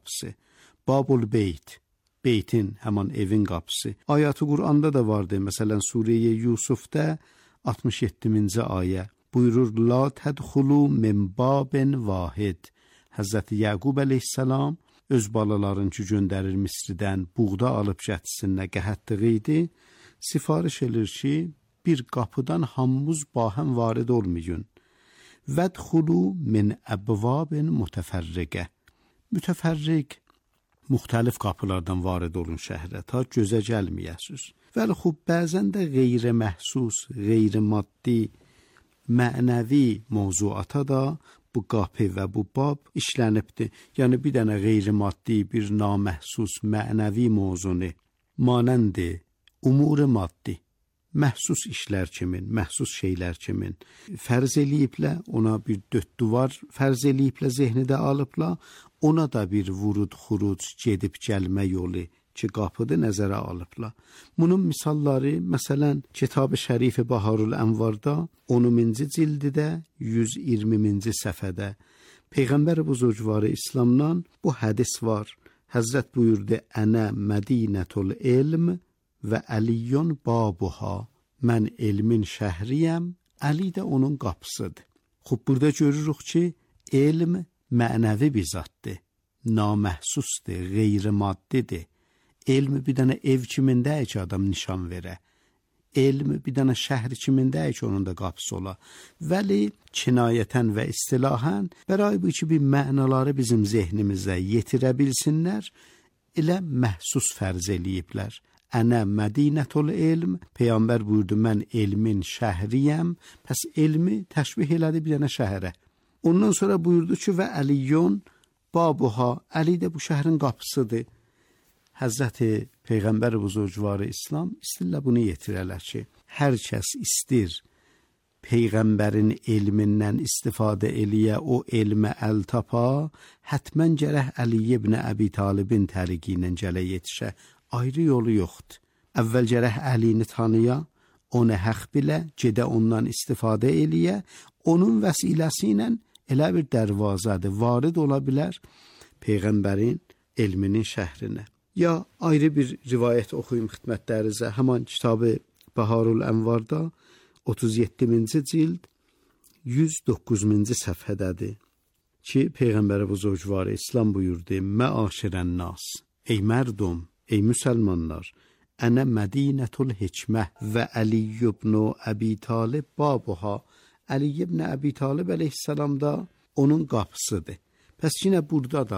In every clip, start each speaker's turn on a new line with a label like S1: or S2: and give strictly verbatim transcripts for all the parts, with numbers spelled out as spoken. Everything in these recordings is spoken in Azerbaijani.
S1: qapısı. Babul beyt, beytin, həman evin qapısı. Ayat-ı Qur'anda da vardı. Məsələn, Surə-i Yusuf'da altmış yeddinci ayə buyurur: La tədxulu min babin vahid. Həzrəti Yaqub əleyhissalam öz balalarını ki göndərir Misridən, buğda alıb gətirsinlər, qəhətliği idi. Sifariş edir ki, bir qapıdan hamımız bahəm varid olmayın. Vədxulu min əbvabin mütəfərriqə. Mütəfərriq, müxtəlif qapılardan varid olun şəhərə, ta gözə gəlməyəsiz. Vəli xub, bəzən də qeyri-məhsus, qeyri-maddi, mənəvi mövzuata da bu qapı və bu bab işlənibdir. Yəni bir dənə qeyri-maddi, bir naməhsus, mənəvi mövzunu, manəndi, umur-i maddi, məhsus işlər kimin, məhsus şeylər kimin fərz eləyiblə, ona bir dörd duvar fərz eləyiblə, zehnidə alıbla, ona da bir vurud-xuruc, gedib gəlmə yolu ki, qapıda nəzərə alıbla. Bunun misalları, məsələn, Kitab-ı Şərif-i Baharul Ənvarda onuncu cildidə yüz iyirminci səfədə Peyğəmbər buzurgvarı İslamdan bu hədis var. Həzrət buyurdu: Ənə Mədinətul ilm və Əliyyun babuha. Mən elmin şəhriyəm, Əli də onun qapısıdır. Xub, burada görürük ki, elm mənəvi bir zatdır, naməhsusdur, qeyri-maddidir. Elm bir dənə ev kimindəyik ki, adam nişan verə. Elm bir dənə şəhri kimindəyik ki, onun da qapısı ola. Vəli kinayətən və istilahən bəray bu ki, bir mənaları bizim zehnimizə yetirə bilsinlər, elə məhsus fərz eləyiblər. Ənə Mədinətul ilm, Peyğəmbər buyurdu, mən elmin şəhriyəm, pəs elmi təşbih elədi bir dənə şəhərə. Ondan sonra buyurdu ki, və Əliyyun babuha, Əli də bu şəhrin qapısıdır. Həzrəti Peyğəmbər buzurgvarı İslam istillə bunu yetirələr ki, hər kəs istir Peyğəmbərin elmindən istifadə eləyə, o elmə əl tapa, hətmən gərək Əli ibn Əbi Talibin təriqi ilə gələ yetişə. Ayrı yolu yoxdur. Əvvəl gərək Əlini tanıya, onu həq bilə, gedə ondan istifadə eləyə, onun vəsiləsi ilə elə bir dərvazədir, varid ola bilər Peyğəmbərin elminin şəhrinə. Ya ayrı bir rivayət oxuyum xidmətlərinizə, həman kitabı Baharul Ənvarda otuz yeddinci cild yüz doqquzuncu səfhədədir ki, Peyğəmbər buzurgvarı İslam buyurdu: Məaşirən nas, ey mərdum, ey müsəlmanlar, ənə Mədinətul hikmə və Əli ibn Əbi Talib babuha. Əli ibn Əbi Talib əleyhissalam da onun qapısıdır. Pəs yenə burada da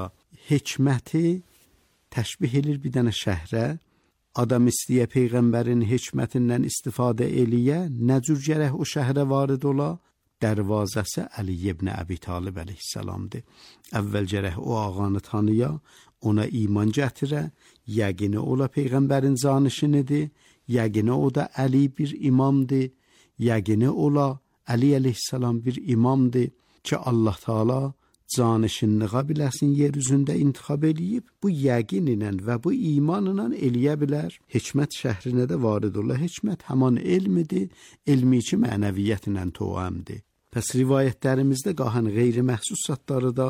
S1: hikməti təşbih edir bir dənə şəhrə, adam istəyə Peyğəmbərin hikmətindən istifadə eləyə, nə cür gərək o şəhrə varid ola? Dərvazəsi Əli ibn Əbi Talib əleyhissalamdır. Əvvəl gərək o ağanı tanıya, ona iman gətirə, yəqini ola Peyğəmbərin zanişinidir, yəqini o da Əli bir imamdır, yəqini ola Əli əleyhissalam bir imamdır ki, Allah Taala canişinliğa biləsin yer üzündə intixab eləyib, bu yəqin ilə və bu iman ilə eləyə bilər. Hikmət şəhrinə də varid ola. Hikmət həman elmidir, elmi ki mənəviyyət ilə toəmdir. Pəs rivayətlərimizdə qahan qeyri-məhsus zatları da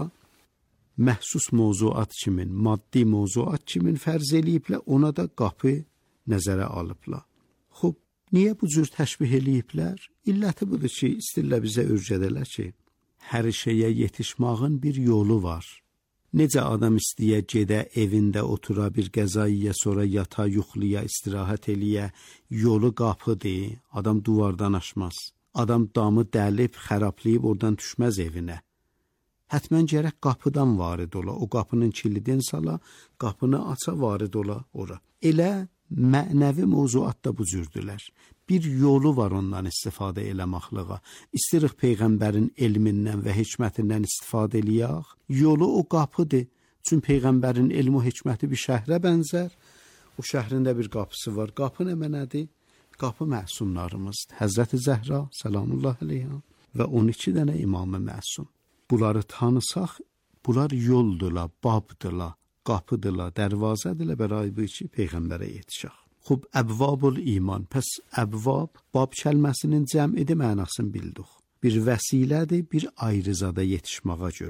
S1: məhsus mövzuat kimin, maddi mövzuat kimin fərz eləyiblə, ona da qapı nəzərə alıblar. Xub, niyə bu cür təşbih eləyiblər? İlləti budur ki, istirlə bizə örgədələr ki, hər şeyə yetişmağın bir yolu var. Necə adam istəyə gedə, evində otura, bir qəzaiyə, sonra yata, yuxluya, istirahət eləyə, yolu qapıdır, adam duvardan aşmaz. Adam damı dəlib, xərablayıb, oradan düşməz evinə. Hətmən gərək qapıdan varid ola, o qapının kilidini sala, qapını aça varid ola ora. Elə mənəvi mövzuat da bu cürdülər. Bir yolu var ondan istifadə eləməklığa. İstirik Peyğəmbərin elmindən və hikmətindən istifadə eləyək. Yolu o qapıdır. Çünki Peyğəmbərin elmi və hikməti bir şəhrə bənzər. O şəhrində bir qapısı var. Qapı nə mənədir? Qapı məsumlarımızdır. Həzrəti Zəhra, səlamullah aleyha və on iki dənə imam-ı məsum. Bunları tanısaq, bunlar yoldurlar, babdırlar, qapıdırlar, dərvazədirlər bəray bu ki, Peyğəmbərə yetişək. Xub, əbvabul iman. Pəs əbvab, bab kəlməsinin cəmidi mənasını bildik. Bir vəsilədir, bir ayrızada yetişməyə görə.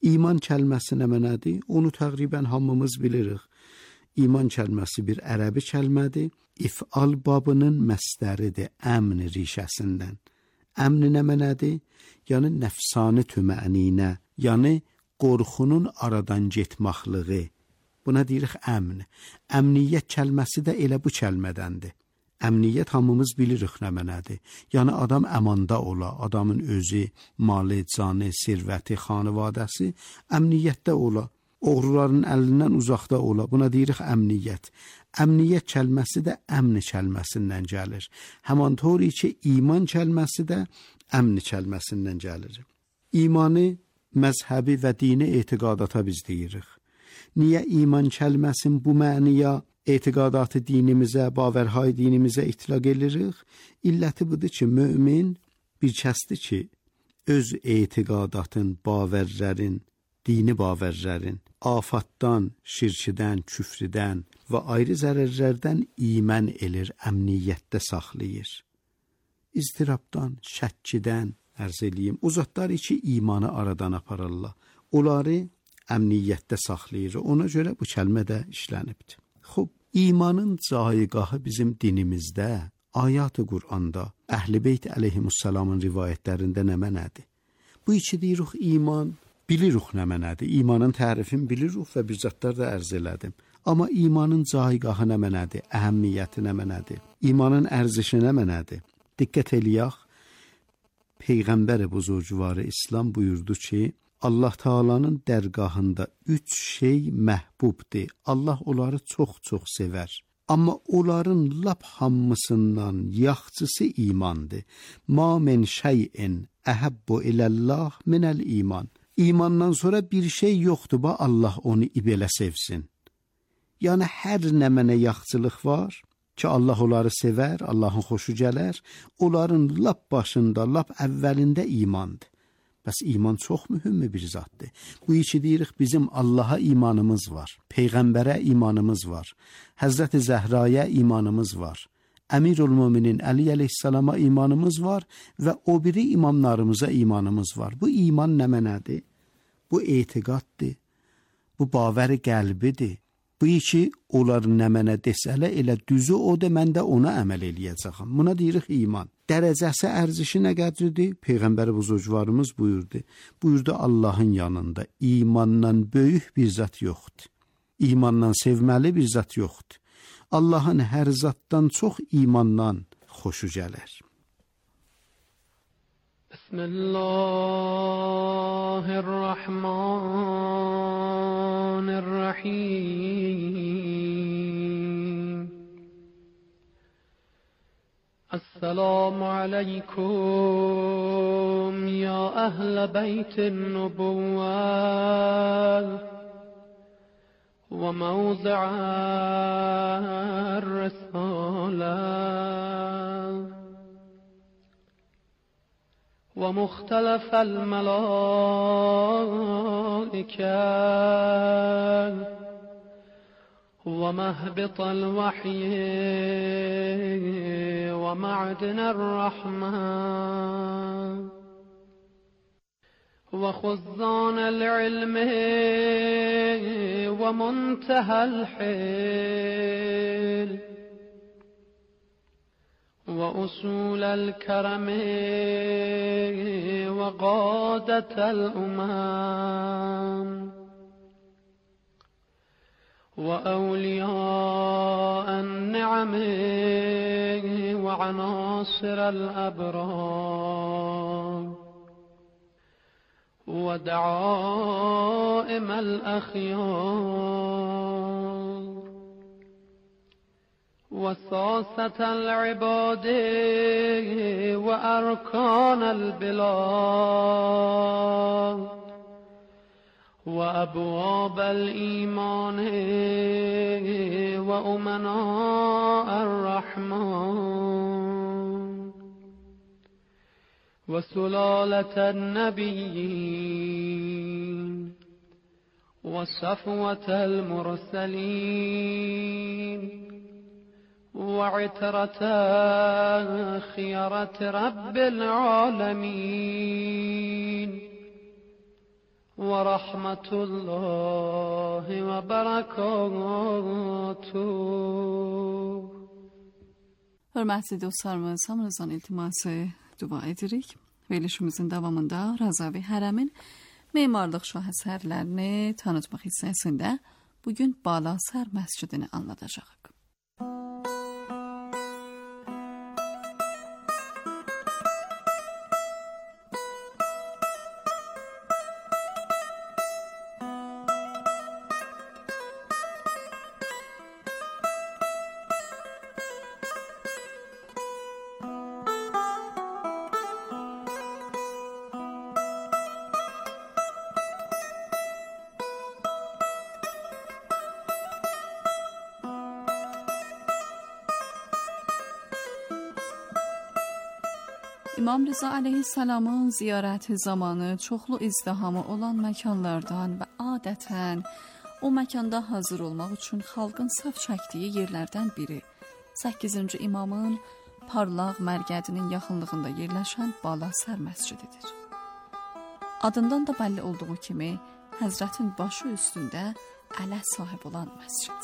S1: İman kəlməsi nə mənadır? Onu təqribən hamımız bilirik. İman kəlməsi bir ərəbi kəlmədir. İf'al babının məsdəridir, əmn rişəsindən. Əmn nə mənadır? Yəni nəfsani tüməninə, yəni qorxunun aradan getməxlığı. Buna deyirik əmn. Əmniyyət kəlməsi də elə bu kəlmədəndir. Əmniyyət hamımız bilirik nə mənadır. Yəni adam əmanda ola, adamın özü, malı, canı, sirvəti, xanavadəsi əmniyyətdə ola. Oğruların əlindən uzaqda ola. Buna deyirik əmniyyət. Əmniyyət kəlməsi də əmn kəlməsindən gəlir. Həman tori ki, iman kəlməsi də əmn kəlməsindən gəlir. İmanı, məzhəbi və dini etiqadata biz deyirik. Niyə iman kəlməsin bu məniyə etiqadatı dinimizə, bavərhay dinimizə itlaq edirik? İlləti budur ki, mömin bir kəsdir ki, öz etiqadatın, bavərlərin, dini bavərlərin, afatdan, şirkidən, küfrdən və ayrı zərərlərdən iman elir, əmniyyətdə saxlayır. İztirabdan, şəkkidən, ərz eləyim, o zatlar ki, imanı aradan aparırlar. Onları əmniyyətdə saxlayır. Ona görə bu kəlmə də işlənibdir. Xub, imanın cayigahı bizim dinimizdə, ayat-ı Qur'anda, Əhl-i Beyt əleyhimussalamın rivayətlərində nə mənadır? Bu iki deyirik iman, bilirik nə mənadır? İmanın tərifini bilirik və bir zətlər də ərz elədim. Amma imanın cayigahı nə mənadır? Əhəmmiyyəti nə mənadır? İmanın ərzişi nə mənadır? Diqqət eləyək, Peyğəmbər-i buzurcuvarı İslam buyurdu ki, Allah Taala'nın dərgahında üç şey məhbubdur. Allah onları çox-çox sevər. Amma onların lap hamısından yaxçısı imandır. Ma min şeyin əhəbbu iləllah minəl iman. İmandan sonra bir şey yoxdur, ba Allah onu belə sevsin. Yəni hər nə mənə yaxçılıq var ki, Allah onları sevər, Allahın xoşu gələr. Onların lap başında, lap əvvəlində imandır. Bəs iman çox mühüm bir zatdır. Bu iki deyirik, bizim Allaha imanımız var, Peyğəmbərə imanımız var, Həzrəti Zəhraya imanımız var, Əmirül-Müminin Əli əleyhissalama imanımız var və o biri imamlarımıza imanımız var. Bu iman nə mənadır? Bu etiqaddır, bu bavəri qəlbidir. Bu iki, onlar nə mənə desələ, elə düzü o da, mən də ona əməl eləyəcəm. Buna deyirik iman. Dərəcəsi, ərzişi nə qədridir? Peyğəmbər-i buzurcuvarımız buyurdu. Buyurdu, Allahın yanında imandan böyük bir zat yoxdur. İmandan sevməli bir zat yoxdur. Allahın hər zatdan çox imandan xoşu gələr.
S2: Bismillahirrahmanirrahim. Esselamu aleykum ya ehl-i beytin nubuvvet ve mevzi'ar risalet ve muhtelefel melaike ومهبط الوحي ومعدن الرحمة وخزان العلم ومنتهى الحيل وأصول الكرم وقادة الأمم وأولياء النعم وعناصر الأبرار ودعائم الأخيار وساسة العباد وأركان البلاد وأبواب الإيمان وأمناء الرحمن وسلالة النبيين وصفوة المرسلين وعترة خيرة رب العالمين ورحمة الله وبركاته.
S3: Hörmətli dostlarımız, hamınızdan iltiması dua edirik. Verilişimizin davamında Razavi Hərəmin memarlıq şahesərlərini tanıtmaq hissəsində bugün Balasar məscidini anlatacağıq. İmam Rıza aleyhisselamın ziyarəti zamanı çoxlu izdihamı olan məkanlardan və adətən o məkanda hazır olmaq üçün xalqın saf çəkdiyi yerlərdən biri səkkizinci imamın parlaq mərqədinin yaxınlığında yerləşən Balasar məscididir. Adından da bəlli olduğu kimi Həzrətin başı üstündə ələ sahib olan məscid.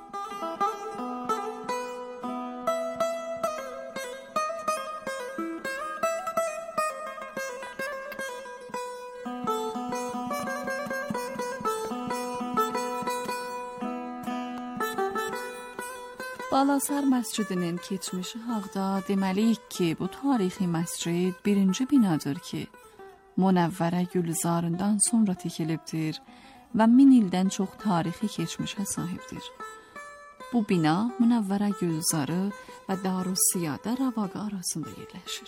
S3: Balasar məscidinin keçmişi haqda deməliyik ki, bu tarixi məscid birinci binadır ki, Munəvvərə Gülzarından sonra tikilibdir və min ildən çox tarixi keçmişə sahibdir. Bu bina Munəvvərə Gülzarı və Darussiyada Ravaqa arasında yerləşir.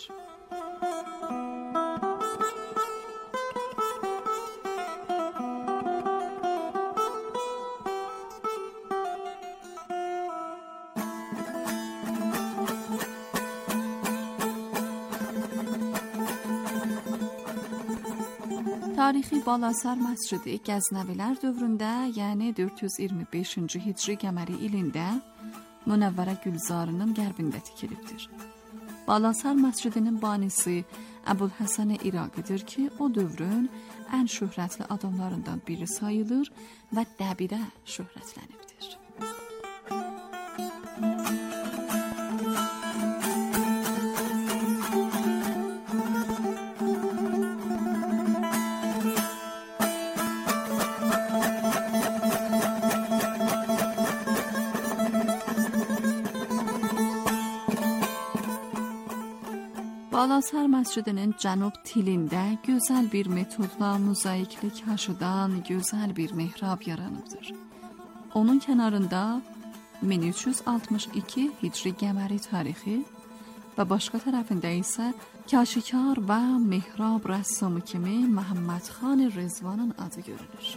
S3: Tarixi Balasar məscidi Qəznəvilər dövründə, yəni dörd yüz iyirmi beşinci hicri qəməri ilində Munəvvərə Gülzarının qərbində tikilibdir. Balasar məscidinin banisi Əbulhəsən İraqidir ki, o dövrün ən şöhrətli adamlarından biri sayılır və dəbirə şöhrətlənibdir. Balasar məscidinin cənub tilində gözəl bir metodla mozaiklik haşıdan gözəl bir mehrab yaranıbdır. Onun kənarında min üç yüz altmış iki hicri qəməri tarixi və başqa tərəfində isə kaşikar və mehrab rəssamı kimi Məhəmməd Xan Rızvanın adı görülür.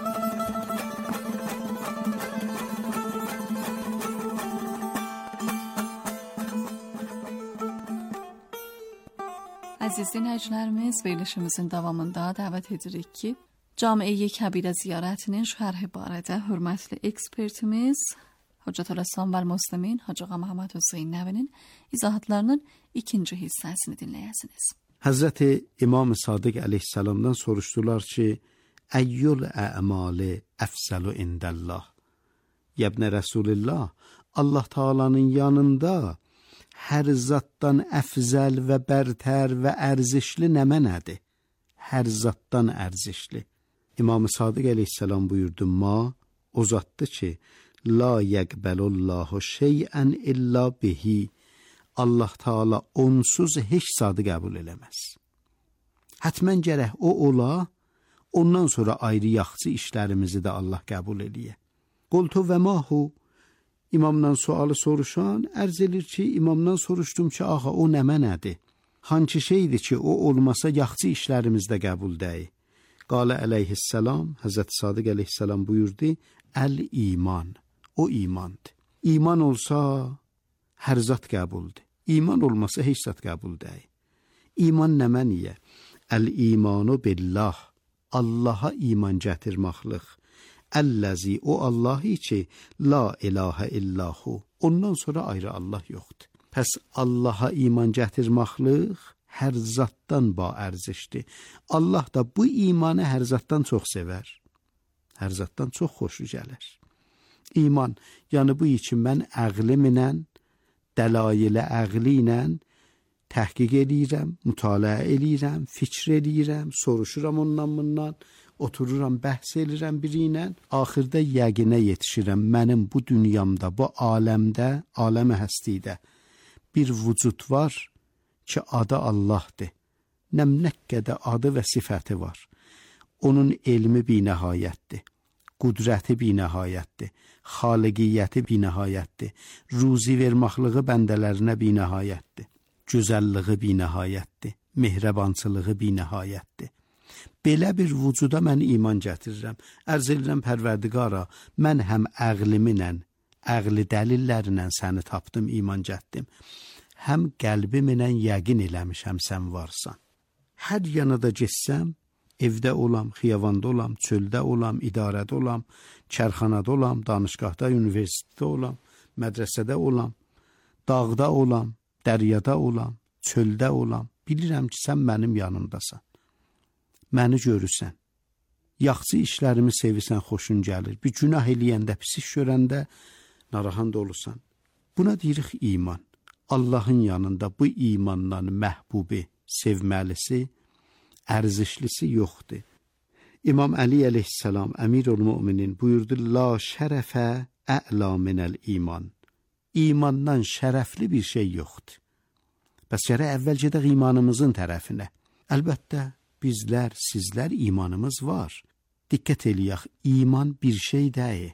S3: Əziz dinləyicilərimiz, verilişimizin davamında dəvət edirik ki, Cami-i Kəbirə ziyarətinin şərhi barədə hörmətli ekspertimiz Hocatüləssam və Müslimin Hacı Ağa Məhəmməd Hüseyn Nəvinin izahatlarının ikinci hissəsini dinləyəsiniz.
S1: Həzrəti İmam Sadiq əleyhissalamdan soruşdular ki, Əyyul ə'mali əfsəlu indəllah. Yəbnə Rəsulillah, Allah Taala'nın yanında hər zatdan əfzəl və bərtər və ərzişli nəmə nədir? Hər zatdan ərzişli. İmam-ı Sadiq əleyhissalam buyurdu, ma o zatdır ki, la yəqbəlullahu şeyən illa bihi. Allah Taala onsuz heç zadı qəbul eləməz. Hətmən gərək o ola, ondan sonra ayrı yaxçı işlərimizi də Allah qəbul eləyə. Qultu və mahu, İmamdan sualı soruşan ərz edir ki, imamdan soruşdum ki, ağa o nəmə nədir? Hanki şeydir ki, o olmasa yaxçı işlərimizdə qəbul deyil. Qalə əleyhissalam, Həzrət Sadiq əleyhissalam buyurdu, əl-iman, o imandır. İman olsa hər zat qəbuldur. İman olmasa heç zat qəbul deyil. İman nəmə niyə? Əl-imanu billah, Allaha iman gətirməklik. Əlləzi, o Allahi ki, la ilahə illahu, ondan sonra ayrı Allah yoxdur. Pəs Allaha iman gətirməklik hər zatdan ba ərzişdir. Allah da bu imanı hər zatdan çox sevər. Hər zatdan çox xoşu gəlir. İman, yəni bu üçün mən əqlimlə, dəlail-i əqli ilə təhqiq edirəm, mütaliə edirəm, fikr edirəm, soruşuram ondan bundan, otururam, bəhs edirəm biri ilə, axırda yəqinə yetişirəm. Mənim bu dünyamda, bu aləmdə, aləmi həstidə bir vücud var ki, adı Allahdır. Nəmnəqqədə adı və sifəti var. Onun elmi binəhayətdir, qudrəti binəhayətdir, xaliqiyyəti binəhayətdir, ruzi vermaqlığı bəndələrinə binəhayətdir, gözəlliyi binəhayətdir, mehribançılığı binəhayətdir. Belə bir vücuda mən iman gətirirəm. Ərz edirəm Pərverdigara, mən həm əqlimlə, əqli dəlillərlə səni tapdım, iman gətdim. Həm qəlbimlə yəqin eləmişəm sən varsan. Hər yana da getsəm, evdə olam, xiyavanda olam, çöldə olam, idarədə olam, kərxanada olam, danışqahda, universitetdə olam, mədrəsədə olam, dağda olam, dəryada olam, çöldə olam. Bilirəm ki, sən mənim yanımdasan. Məni görürsən. Yaxşı işlərimi sevirsən, xoşun gəlir. Bir günah eləyəndə, pis iş görəndə narahat olursan. Buna deyirik iman. Allahın yanında bu imandan məhbubi, sevməlisi, ərzişlisi yoxdur. İmam Əli əleyhissalam, Əmirül-Müminin buyurdu, la şərəfə ə'la minəl iman. İmandan şərəfli bir şey yoxdur. Bəs gərək əvvəl gedək imanımızın tərəfinə. Əlbəttə, bizlər, sizlər imanımız var. Diqqət eləyək, iman bir şey deyil.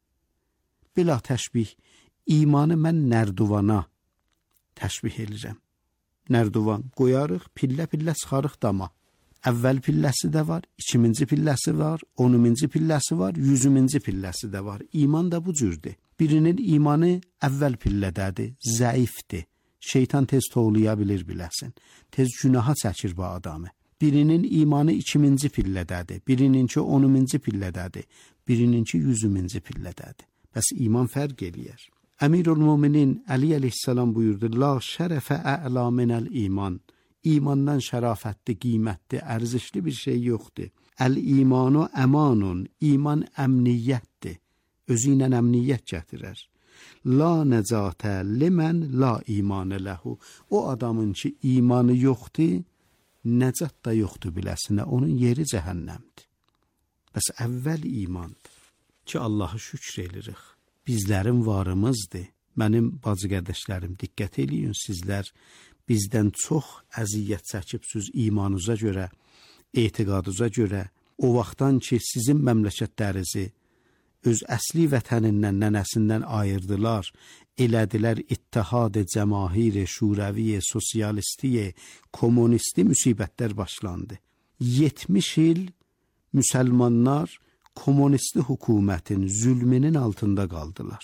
S1: Bila təşbih, imanı mən nərduvana təşbih edirəm. Nərduvan qoyarıq, pillə-pillə çıxarıq dama. Əvvəl pilləsi də var, ikiminci pilləsi var, onuminci pilləsi var, yüzüminci pilləsi də var. İman da bu cürdür. Birinin imanı əvvəl pillədədir, zəifdir. Şeytan tez toğlaya bilir biləsin. Tez günaha çəkir bu adamı. Birinin imanı ikiminci pillədədir, birininki onuminci pillədədir, birininki yüzüminci pillədədir. Bəs iman fərq eləyər. Əmirül-Müminin Əli əleyhissalam buyurdu, la şərəfə ə'la minəl iman. İmandan şərafətli, qiymətli, ərzişli bir şey yoxdur. Əl-imanu əmanun, iman əmniyyətdir. Özü ilə əmniyyət gətirər. La nəcatə limən la imanə ləhu. O adamın ki, imanı yoxdur, nəcat da yoxdur biləsinə, onun yeri cəhənnəmdir. Bəs əvvəl imandır ki, Allahı şükr edirik. Bizlərin varımızdır. Mənim bacı qardaşlarım, diqqət eləyin, sizlər bizdən çox əziyyət çəkibsiniz imanınıza görə, etiqadınıza görə. O vaxtdan ki, sizin məmləkətlərinizi öz əsli vətənindən, nənəsindən ayırdılar, elədilər ittihad-ı cəmahir-i şurəvi-i sosialisti-i kommunisti müsibətlər başlandı. yetmiş il müsəlmanlar kommunisti hökumətin zülmünün altında qaldılar.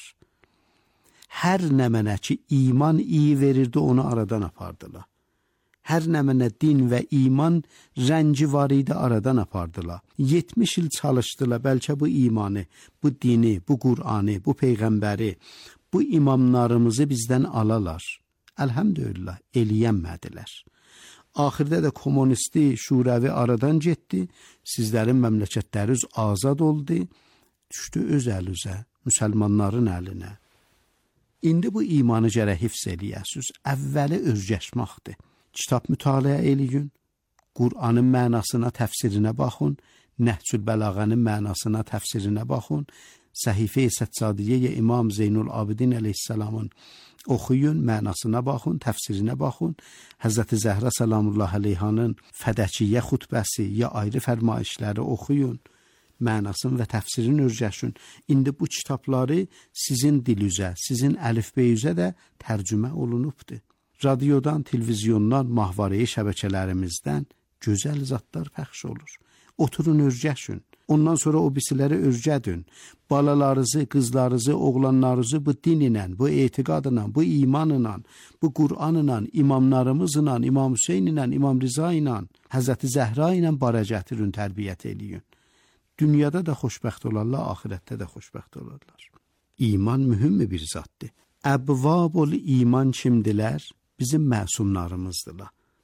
S1: Hər nə mənə ki, iman iyi verirdi, onu aradan apardılar. Hər nə mənə din və iman rəngi var idi, aradan apardılar. yetmiş il çalışdılar, bəlkə bu imanı, bu dini, bu Qur'anı, bu Peyğəmbəri, bu imamlarımızı bizdən alalar. Əlhəmdülillah, eləyənmədilər. Axirdə də kommunisti, şurəvi aradan getdi, sizlərin məmləkətləriniz azad oldu, düşdü öz əlinizə, müsəlmanların əlinə. İndi bu imanı gərək hifz eləyəsiniz. Əvvəli özgəşmaqdır. Kitab mütaliə eləyin, Qur'anın mənasına, təfsirinə baxın, Nəhcül Bəlağənin mənasına, təfsirinə baxın, Səhifə-i Səccadiyyə İmam Zeynul Abidin əleyhissalamın oxuyun, mənasına baxın, təfsirinə baxın, Həzrəti Zəhra Salamullah əleyhanın Fədəkiyyə xutbəsi ya ayrı fərmayişləri oxuyun, mənasını və təfsirini özgəşin. İndi bu kitabları sizin dilüzə, sizin əlifbeyüzə də tərcümə olunubdur. Radiodan, televizyondan, mahvareyi şəbəkələrimizdən gözəl zatlar pəxş olur. Oturun, özgəşin. Ondan sonra o birisiləri özgədin. Balalarınızı, qızlarınızı, oğlanlarınızı bu dinlə, bu etiqadla, bu imanla, bu Qur'anla, imamlarımızla, İmam Hüseyin ilə, İmam Riza ilə, Həzrəti Zəhra ilə bara gətirin, tərbiyyət eləyin. Dünyada da xoşbəxt olarlar, axirətdə də xoşbəxt olarlar. İman mühüm bir zatdır. Əbvabul iman kimdilər? Bizim məsumlarımızdılar.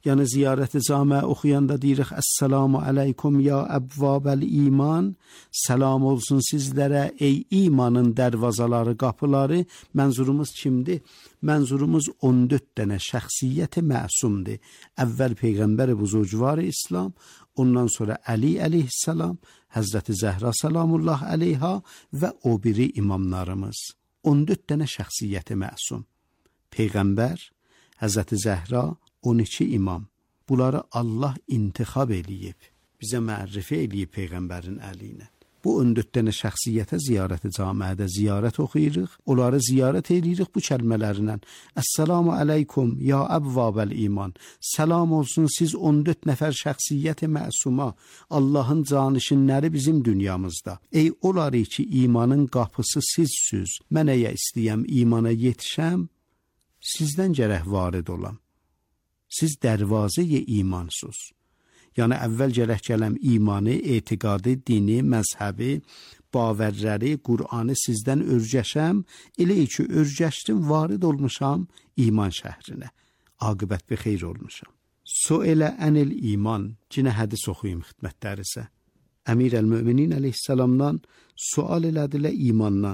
S1: Yəni ziyarət camə oxuyanda deyirik Əssalamu aleykum ya əbvabəl iman. Salam olsun sizlərə ey imanın dərvazaları, qapıları. Mənzurumuz kimdir? Mənzurumuz on dörd dənə şəxsiyyət-i məsumdur. Əvvəl Peyğəmbər buzurgvar İslam, ondan sonra Əli əleyhissalam, Həzrəti Zəhra salamullah əleyha və o biri imamlarımız. on dörd dənə şəxsiyyət-i məsum. Peyğəmbər, Həzrəti Zəhra, on iki imam. Bunları Allah intixab eləyib, bizə mərrifə eləyib Peyğəmbərin əli ilə. Bu on dörd dənə şəxsiyyətə ziyarət-i camiədə ziyarət oxuyuruq, onları ziyarət eləyirik bu kəlmələrlə. Əssalamu aleykum ya əbvabəl iman. Salam olsun siz on dörd nəfər şəxsiyyət-i məsuma, Allahın canişinləri bizim dünyamızda. Ey onları ki, imanın qapısı sizsüz. Mən əyə istəyəm imana yetişəm, sizdən gərək varid olam. Siz dərvazə-i imansız. Yəni əvvəl gərək gələm imanı, etiqadı, dini, məzhəbi, bavərləri, Qur'anı sizdən örgəşəm, elə ki örgəşdim, varid olmuşam iman şəhrinə. Aqibət bir xeyr olmuşam. Suələ ənil iman, cinə hədis oxuyum xidmətlərisə. Əmir əl-Möminin əleyhissalamdan sual elədilər imandan.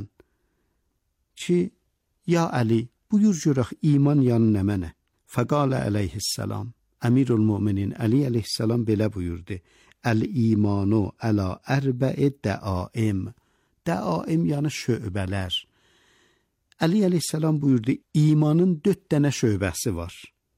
S1: Ki, ya Əli, buyur görək iman yanı nə mənə? Fəqalə əleyhissalam, Əmirul Möminin Əli əleyhissalam belə buyurdu. Əl-imanu əla ərbə'i dəaim. Dəaim yəni şöbələr. Əli əleyhissalam buyurdu, imanın dörd dənə şöbəsi var.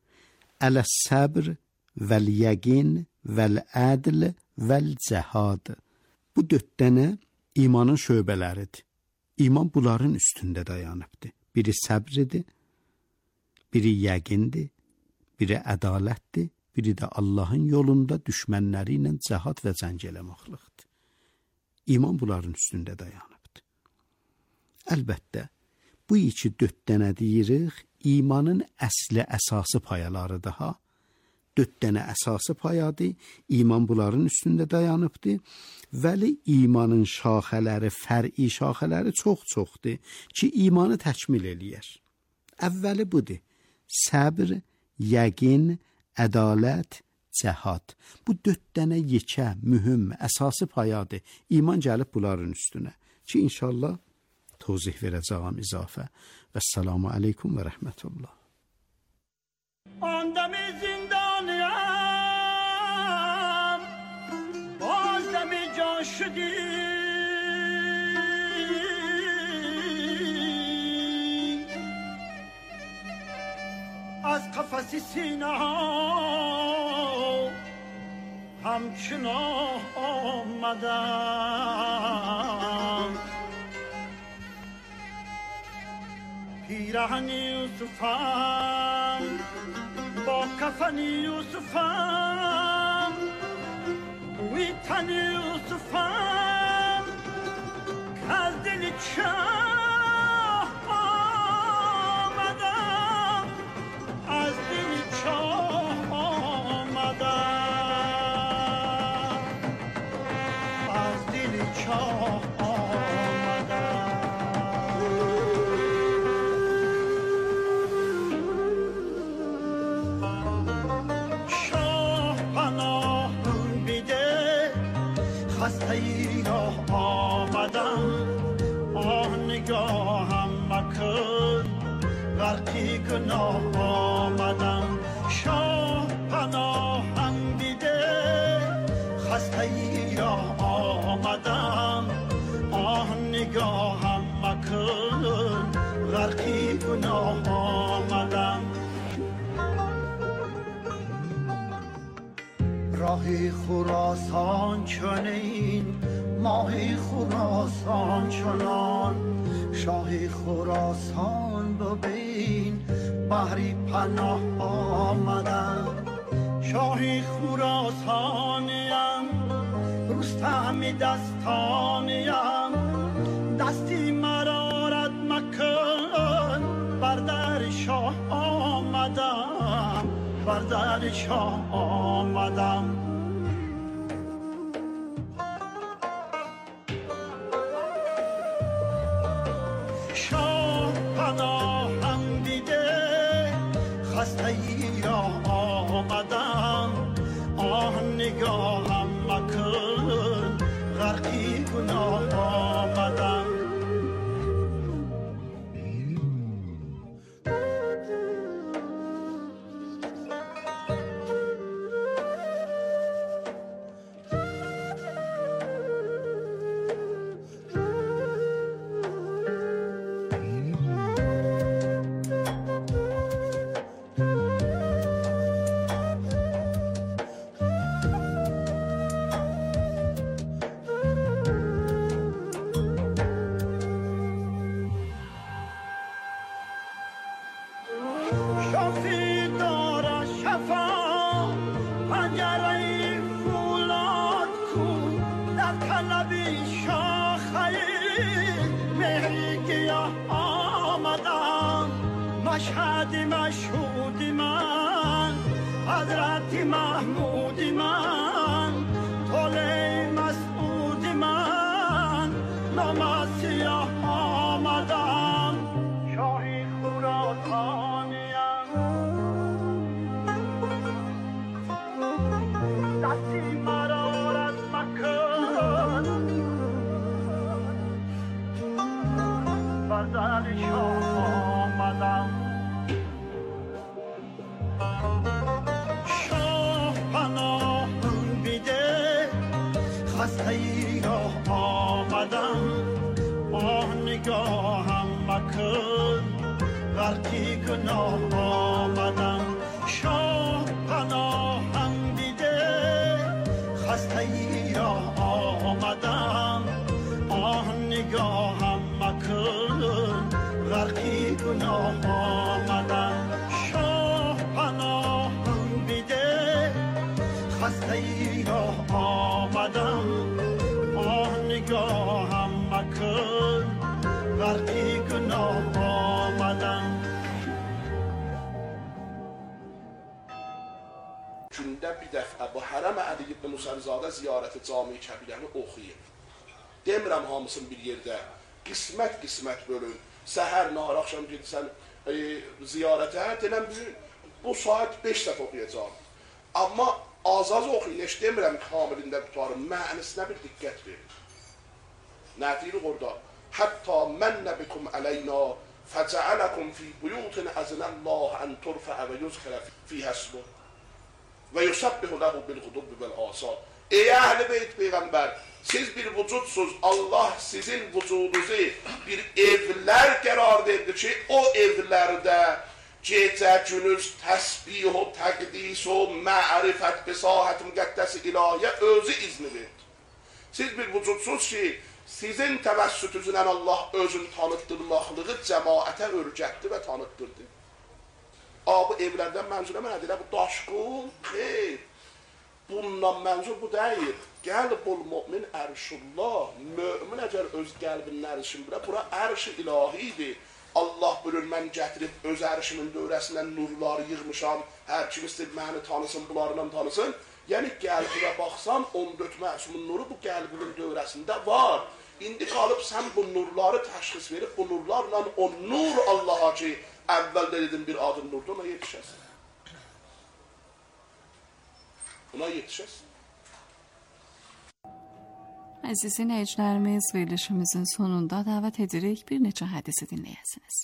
S1: Əl-səbr, vəl-yəqin, vəl-ədl, vəl-cəhad. Bu dörd dənə imanın şöbələridir. İman bunların üstündə dayanıbdır. Biri səbridir, biri yəqindir, biri ədalətdir, biri də Allahın yolunda düşmənləri ilə cəhad və cəng eləməklikdir. İman bunların üstündə dayanıbdır. Əlbəttə, bu iki dörd dənə deyirik, imanın əsli əsası payaları daha. Dörd dənə əsası payadır, iman bunların üstündə dayanıbdır. Vəli imanın şaxələri, fər'i şaxələri çox-çoxdur ki, imanı təkmil eləyər. Əvvəli budur. Səbr, yəqin, ədalət, cəhad. Bu dörd dənə yekə, mühüm, əsası payadır. İman gəlib bunların üstünə. Ki, inşallah tozih verəcəyəm izafə. Vəssalamu aleykum və rəhmətullah.
S4: Andəmi zindaniyam, bazdəmi can şüdüm. از قفس سینه ها همچنان آمدم پیرهن یوسفم با کفن یوسفم بوی تن یوسفم که از دل چه از دل چاه آمدم از دل چاه آمدم شاه پناه بیده خسته ای را آمدم آه نگاهم مکن غرقی گناه آمدم شاه پناهم دیده خسته ای را آمدم آه نگاهم مکن غرقی گناه آمدم راهی خراسان چنین ماهی خراسان چنان شاهی خراسان ببین بحری پناه آمدم شاهی خراسانیم رستم دستانیم دستی مرارت مکن بر در شاه آمدم بر در شاه آمدم خسته ای را آمدم مشهد مشهود من حضرت محمود من طلع مسعود من نام سیاه آمدم شاهی خراسانیم دستی مرا از مکن بزر شاه آمدم شاه پناهم بیده خسته ای را آمدم آه نگاهم مکن غرقی گناه آمدم شاه پناهم بیده خسته ای را آمدم آه نگاهم مکن غرقی گناه آمدم شاه پناهم بیده خسته ای را آمدم آه نگاهم مکن غرقی گناه آمدم.
S5: Gündə bir dəfə bu Hərəm Əli ibn Musəlizadə ziyarəti cami-i kəbirəni oxuyur. Demirəm hamısını bir yerdə, qismət-qismət bölün. Səhər, nahar, axşam gedirsən e, ziyarətə, denəm bu saat beş dəfə oxuyacaq. Amma az-az oxuyun, heç demirəm kamilində qutarım, mənisinə bir diqqət verin. Nə deyirik orada? Hətta mənnə bikum əleyna fəcəələkum fi buyutin əzinəllah ən turfəə və yüzkərə fi həsbu və yusabbihu ləhu bil-qudubbi vəl-asal. Ey əhl-i beyt peyğəmbər, siz bir vücudsuz, Allah sizin vücudunuzu bir evlər qərar verdi ki, o evlərdə gecə günüz təsbih o, təqdis o, mərifət, besahət, müqəddəs-i ilahiyyə özü izni verdi. Siz bir vücudsuz ki, sizin təvəssütünüzlə Allah özünü tanıtdırmaqlığı cəmaətə örgətdi və tanıtdırdı. Bu evlərdən mənzurə mənə deyirəm, bu daşqın, xeyr. Bundan mənzur bu deyil. Qəlbul mümin ərşullah. Mömin əgər öz qəlbinin ərşin bura, bura ərş-i ilahidir. Allah buyurur, mən gətirib öz ərşimin dövrəsindən nurları yığmışam. Hər kim istəyib məni tanısın, bunlarından tanısın. Yəni qəlbinə baxsan, on dörd məsumun nuru bu qəlbinin dövrəsində var. İndi qalıb sən bu nurları təşxis verib, bu nurlarla o nur Allaha ki, əvvəldə dedim bir adın nurda, ona yetişəsin. Buna yetişəsin.
S3: Əziz dinləyicilərimiz, verilişimizin sonunda dəvət edirik bir neçə hədisi dinləyəsiniz.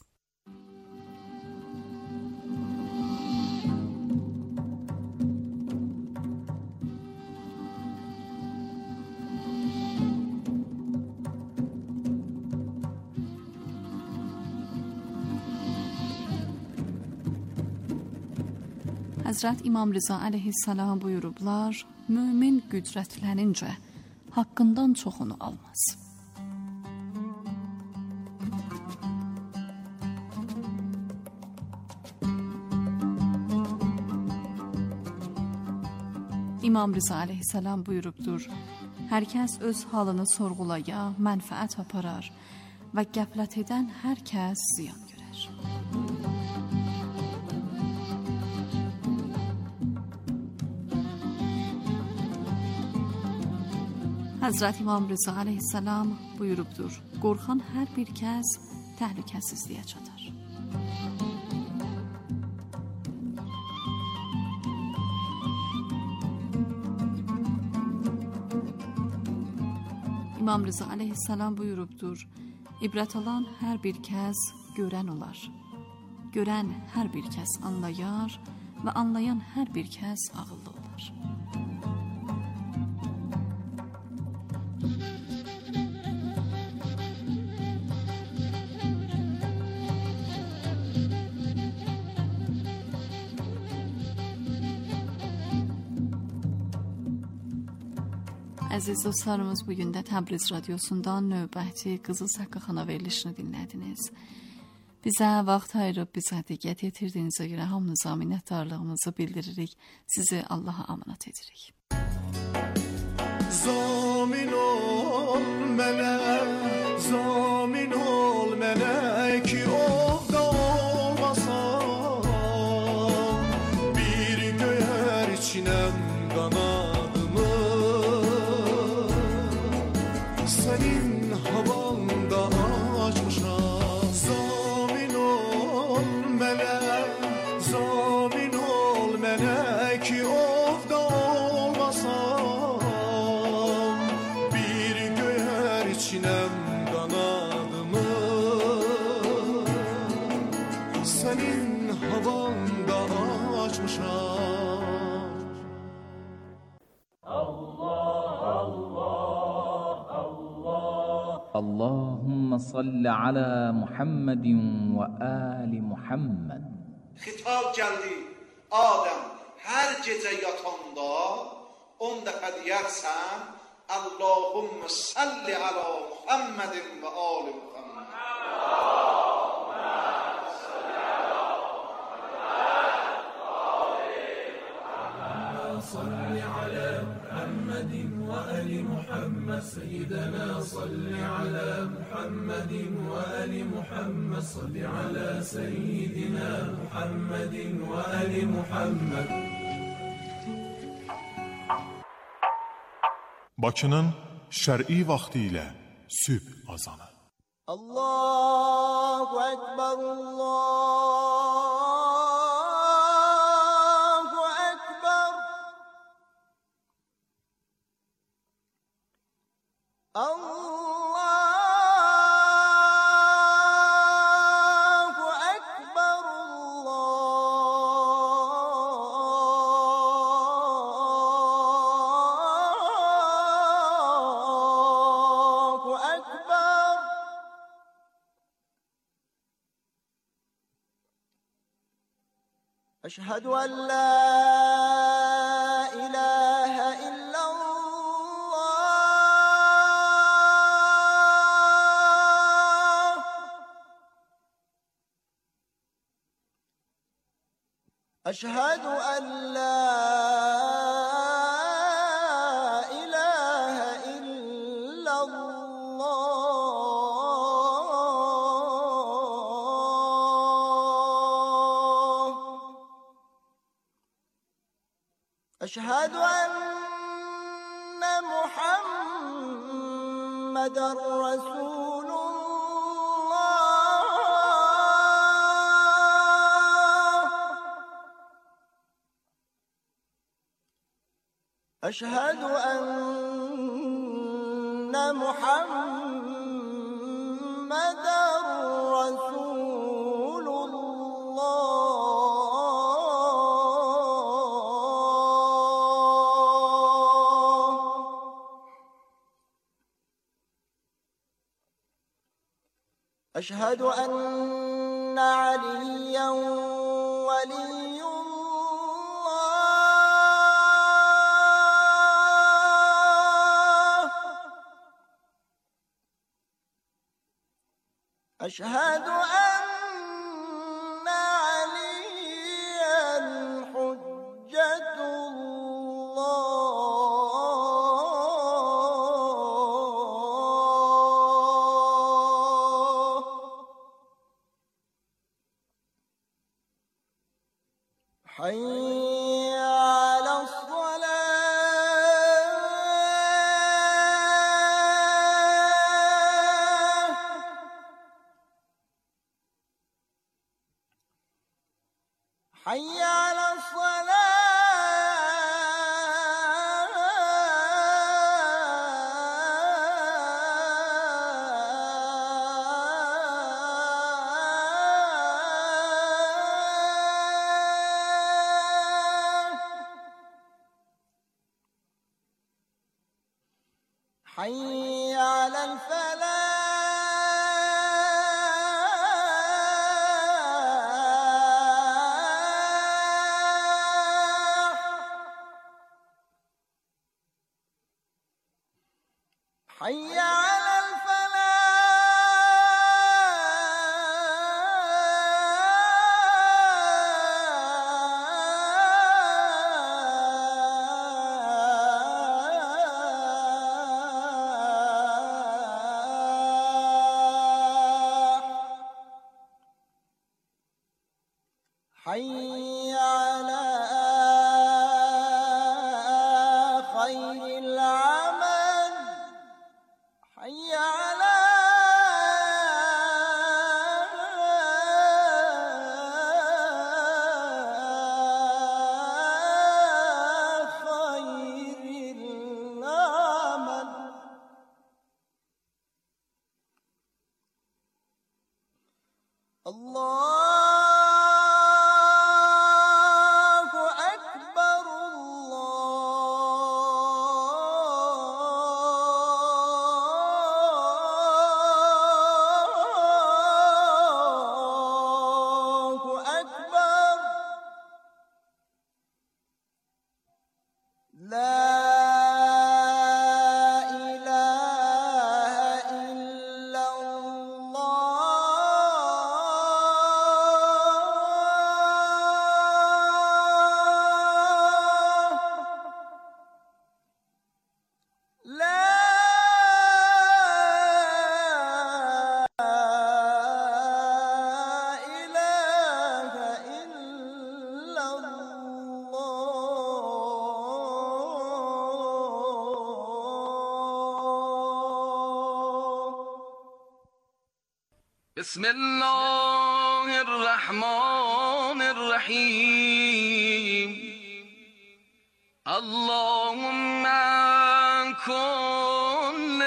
S3: Həzrət İmam Rıza əleyhissalam buyurublar, mömin qüdrətlənincə haqqından çoxunu almaz. İmam Rıza əleyhissalam buyurubdur, hər kəs öz halını sorğulaya, mənfəət aparar və qəflət edən hər kəs ziyan görər. Həzrət İmam Rıza əleyhissalam buyurubdur, qorxan hər bir kəs təhlükəsizliyə çatar. İmam Rıza əleyhissalam buyurubdur, ibrət alan hər bir kəs görən olar. Görən hər bir kəs anlayar və anlayan hər bir kəs ağıllı olar. Əziz dostlarımız, bugün də Təbriz radiosundan növbəti Qızıl Saqqaxana verilişini dinlədiniz. Bizə vaxt ayırıb, bizə diqqət yetirdiyinizə görə hamınıza minnətdarlığımızı bildiririk. Sizi Allaha amanat edirik.
S6: Zamin ol mənə, zamin ol mənə ki, o da olmasa senin havanda açmışam.
S7: Allah Allah Allah Allahümme salli ala Muhammedin ve ali Muhammed.
S8: Xitab gəldi Adəm, hər gecə yatanda on dəfə deyərsən Allahümme salli ala Muhammedin ve ali Muhammed.
S6: صل على محمد وآل محمد سيدنا صل على محمد وآل محمد صل على سيدنا محمد وآل محمد.
S9: Bakının şər'i vaxtı ilə sübh azanı.
S10: Allahu Ekber, Allah. أشهد أن لا إله إلا الله. أشهد أن لا إله إلا الله. أشهد أن محمدًا رسول الله. أشهد أن محمدًا رسول الله. أشهد أن عليا ولي الله. أشهد أن عليا حجة الله. حي على الصلاة. حي على حي على الفلاح. حي على حي على خير العمل. حي على خير العمل. الله
S2: بسم الله الرحمن الرحیم اللهم کن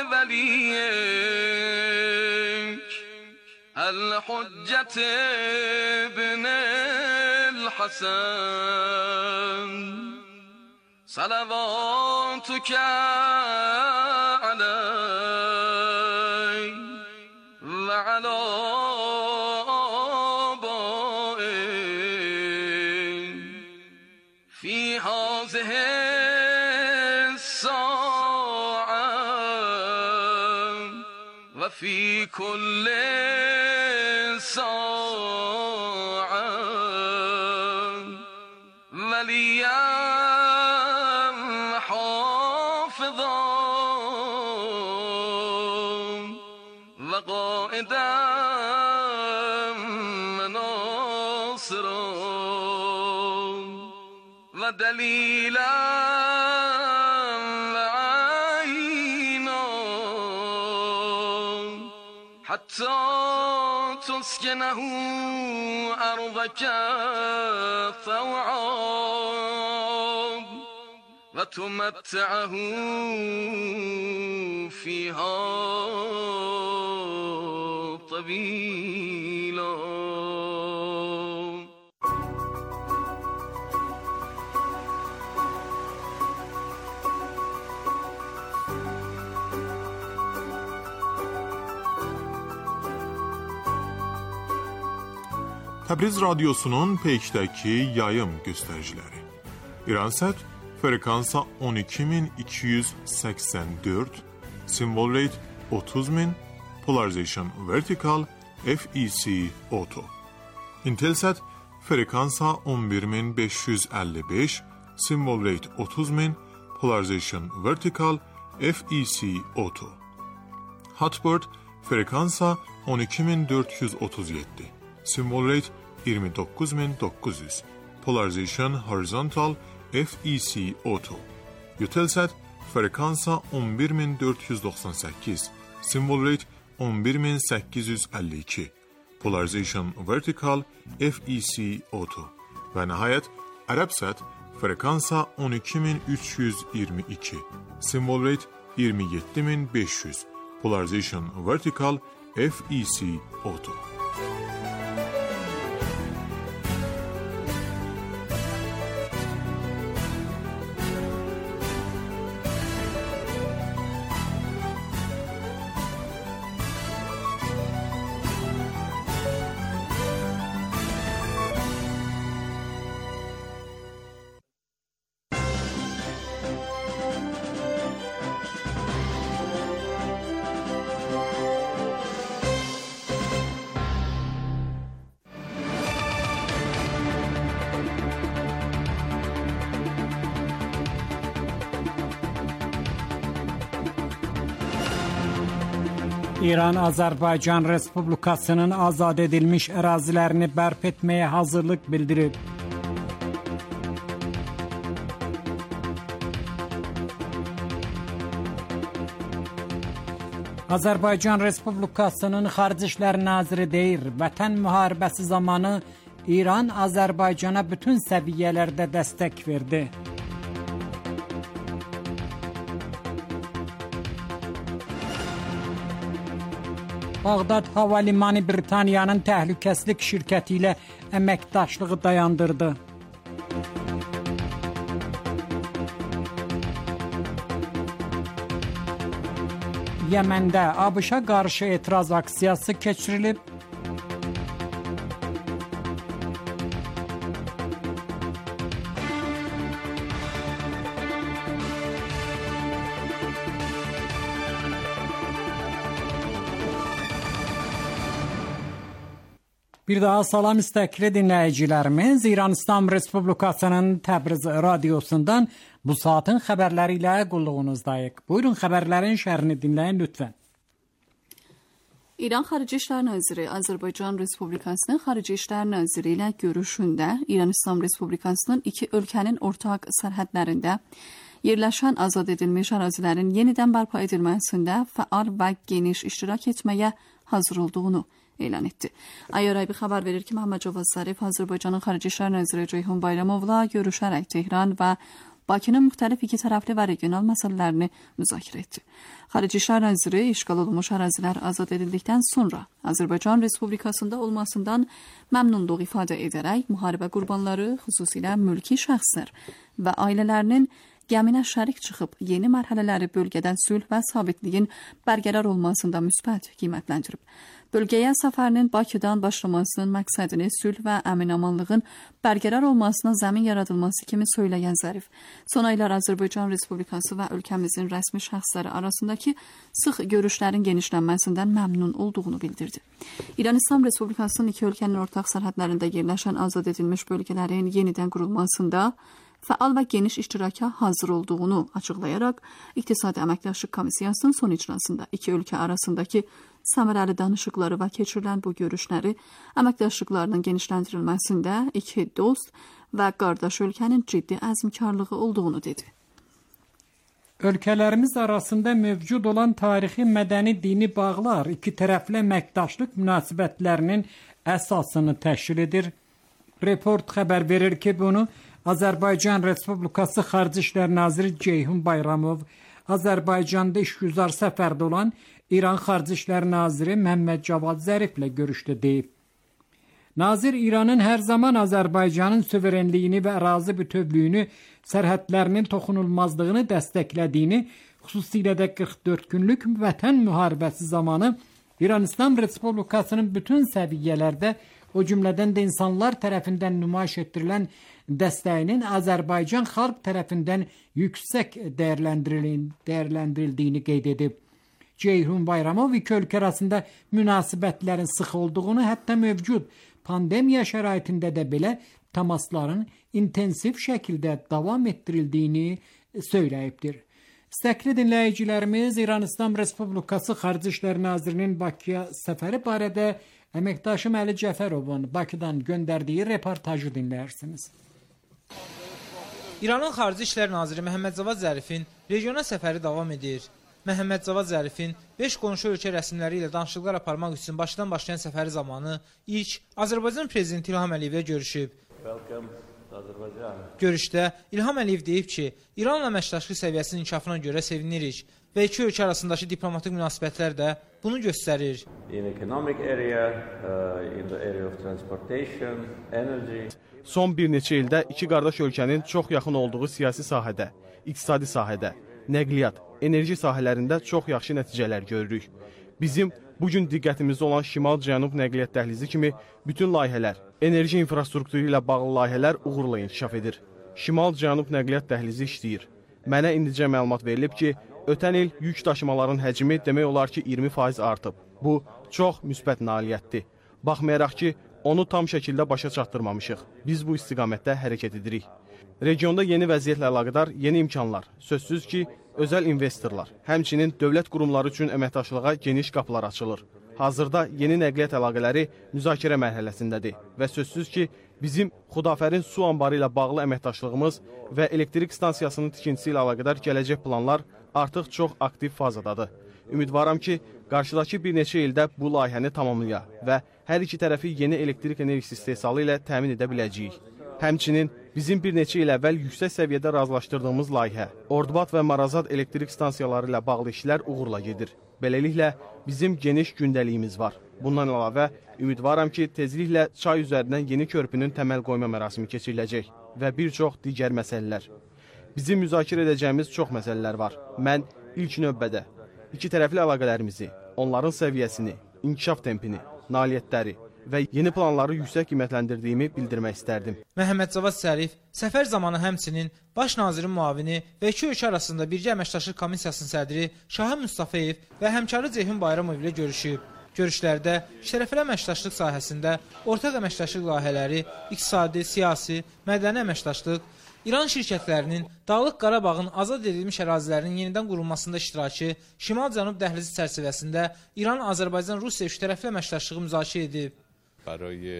S2: ولیک الحجة ابن الحسن صلواتك علیه و علی آبائه فی هذه الساعة و فی کل ساعة ولیا دلیلا و عینا حتی تسکنه ارضک طوعا و تمتعه فیها طویلا.
S9: Təbriz Radyosu'nun Peyk'təki yayım göstəriciləri. İransat frekansa on iki min iki yüz səksən dörd, symbol rate otuz min, polarization vertical, F E C auto. Intelsat frekansa on bir min beş yüz əlli beş, symbol rate otuz min, polarization vertical, F E C auto. Hotbird frekansa on iki min dörd yüz otuz yeddi, symbol rate iyirmi dokuz min dokuz yüz, polarization horizontal, F E C auto. Eutelsat frekansa on bir min dörd yüz doxsan səkkiz, symbol rate on bir min səkkiz yüz əlli iki, polarization vertical, F E C auto. Və nəhayət Arabsat frekansa on iki min üç yüz iyirmi iki, symbol rate iyirmi yeddi min beş yüz, polarization vertical, F E C auto.
S11: İran Azərbaycan Respublikasının azad edilmiş ərazilərini bərp etməyə hazırlıq bildirib. Azərbaycan Respublikasının Xarici İşlər Naziri deyir, Vətən müharibəsi zamanı İran Azərbaycana bütün səviyyələrdə dəstək verdi. Bağdad Hava Limanı Britaniyanın təhlükəsizlik şirkəti ilə əməkdaşlığı dayandırdı. Yəməndə ABŞ-a qarşı etiraz aksiyası keçirilib. Bir daha salam istekli dinləyicilərimiz, İran İslam Respublikasının Təbriz Radyosundan bu saatin xəbərləri ilə qulluğunuzdayıq. Buyurun xəbərlərin şərhini dinləyin lütfen.
S3: İran Xarici İşlər Naziri Azərbaycan Respublikasının Xarici İşlər Naziri ilə görüşündə İran İslam Respublikasının iki ölkənin ortaq sərhədlərində yerləşən azad edilmiş ərazilərin yenidən bərpa edilməsində fəal və geniş iştirak etməyə hazır olduğunu elan etdi. Ayaraybi xəbər verir ki, Məhəmməd Cavad Zərif Azərbaycanın Xarici İşlər Naziri Ceyhun Bayramovla görüşərək Tehran və Bakının müxtəlif iki tərəfli və regional məsələlərini müzakirə etdi. Xarici İşlər Naziri işğal olunmuş ərazilər azad edildikdən sonra Azərbaycan Respublikasında olmasından məmnunluq ifadə edərək müharibə qurbanları, xüsusilə mülki şəxslər və ailələrinin gəminə şərik çıxıb yeni mərhələləri bölgədən sülh və sabitliyin bərqərar olmasında müsbət qiymətləndirib. Bölgəyə səfərinin Bakıdan başlamasının məqsədini sülh və əmin-amanlığın bərqərar olmasına zəmin yaradılması kimi söyləyən Zərif, son aylar Azərbaycan Respublikası və ölkəmizin rəsmi şəxsləri arasındakı sıx görüşlərin genişlənməsindən məmnun olduğunu bildirdi. İran İslam Respublikasının iki ölkənin ortaq sərhədlərində yerləşən azad edilmiş bölgələrin yenidən qurulmasında fəal və geniş iştiraka hazır olduğunu açıqlayaraq, İqtisadi Əməkdaşlıq Komissiyasının son icrasında iki ölkə arasındakı səmərəli danışıqları və keçirilən bu görüşləri əməkdaşlıqlarının genişləndirilməsində iki dost və qardaş ölkənin ciddi əzmkarlığı olduğunu dedi.
S11: Ölkələrimiz arasında mövcud olan tarixi, mədəni, dini bağlar iki tərəfli əməkdaşlıq münasibətlərinin əsasını təşkil edir. Report xəbər verir ki, bunu Azərbaycan Respublikası Xarici İşlər Naziri Ceyhun Bayramov, Azərbaycanda işgüzar səfərdə olan İran Xarici İşlər Naziri Məhəmməd Cavad Zəriflə görüşdə deyib. Nazir İranın hər zaman Azərbaycanın suverenliyini və ərazi bütövlüyünü, sərhədlərinin toxunulmazlığını dəstəklədiyini, xüsusilə də qırx dörd günlük vətən müharibəsi zamanı İran İslam Respublikasının bütün səviyyələrdə, o cümlədən də insanlar tərəfindən nümayiş etdirilən dəstəyinin Azərbaycan xalq tərəfindən yüksək dəyərləndirildiyini qeyd edib. Ceyhun Bayramov iki ölkə arasında münasibətlərin sıx olduğunu, hətta mövcud pandemiya şəraitində də belə təmasların intensiv şəkildə davam etdirildiyini söyləyibdir. İstəkli dinləyicilərimiz, İran İslam Respublikası Xarici İşlər Nazirinin Bakıya səfəri barədə əməkdaşım Əli Cəfərovun Bakıdan göndərdiyi reportajı dinləyirsiniz.
S12: İranın Xarici İşlər Naziri Məhəmməd Cavad Zərifin regiona səfəri davam edir. Məhəmməd Cavad Zərifin beş qonşu ölkə rəsmiləri ilə danışıqlar aparmaq üçün Bakıdan başlayan səfəri zamanı ilk Azərbaycan Prezidenti İlham Əliyevlə görüşüb. Görüşdə İlham Əliyev deyib ki, İranla əməkdaşlıq səviyyəsinin inkişafına görə sevinirik və iki ölkə arasındakı diplomatik münasibətlər də bunu göstərir.
S13: Son bir neçə ildə iki qardaş ölkənin çox yaxın olduğu siyasi sahədə, iqtisadi sahədə, nəqliyyat, enerji sahələrində çox yaxşı nəticələr görürük. Bizim bugün diqqətimizdə olan Şimal-Cənub nəqliyyat dəhlizi kimi bütün layihələr, enerji infrastrukturu ilə bağlı layihələr uğurla inkişaf edir. Şimal-Cənub nəqliyyat dəhlizi işləyir. Mənə indicə məlumat verilib ki, ötən il yük daşımaların həcmi demək olar ki, iyirmi faiz artıb. Bu, çox müsbət nailiyyətdir. Baxmayaraq ki, onu tam şəkildə başa çatdırmamışıq. Biz bu istiqamətdə hərəkət edirik. Regionda yeni vəziyyətlə əlaqədar yeni imkanlar, sözsüz ki, özəl investorlar, həmçinin dövlət qurumları üçün əməkdaşlığa geniş qapılar açılır. Hazırda yeni nəqliyyat əlaqələri müzakirə mərhələsindədir və sözsüz ki, bizim Xudafərin su anbarı ilə bağlı əməkdaşlığımız və elektrik stansiyasının tikintisi ilə əlaqədar gələcək planlar artıq çox aktiv fazadadır. Ümidvaram ki, qarşıdakı bir neçə ildə bu layihəni tamamlaya və hər iki tərəfi yeni elektrik enerjisi istehsalı ilə təmin edə biləcəyik. Həmçinin bizim bir neçə il əvvəl yüksək səviyyədə razılaşdırdığımız layihə, Ordubad və Marazad elektrik stansiyaları ilə bağlı işlər uğurla gedir. Beləliklə, bizim geniş gündəliyimiz var. Bundan əlavə, ümidvaram ki, tezliklə çay üzərindən yeni körpünün təməl qoyma mərasimi keçiriləcək və bir çox digər məsələlər. Bizim müzakirə edəcəyimiz çox məsələlər var. Mən ilk növbədə iki tərəfli əlaqələrimizi, onların səviyyəsini, inkişaf tempini, nailiyyətləri və yeni planları yüksək qiymətləndirdiyimi bildirmək istərdim.
S12: Məhəmməd Cavad Zərif səfər zamanı həmçinin Baş nazirin müavini və iki ölkə arasında Birgə Əməkdaşlıq Komissiyasının sədri Şahin Mustafayev və həmkarı Ceyhun Bayramov ilə görüşüb. Görüşlərdə ikitərəfli əməkdaşlıq sahəsində ortaq əməkdaşlıq layihələri, iqtisadi, siyasi, mədəni əməkdaşlıq, İran şirkətlərinin Dağlıq Qarabağın azad edilmiş ərazilərinin yenidən qurulmasında iştirakı, Şimal-Cənub dəhlizi çərçivəsində İran-Azərbaycan-Rusiya üçtərəfli əməkdaşlığı müzakirə edib.
S14: برای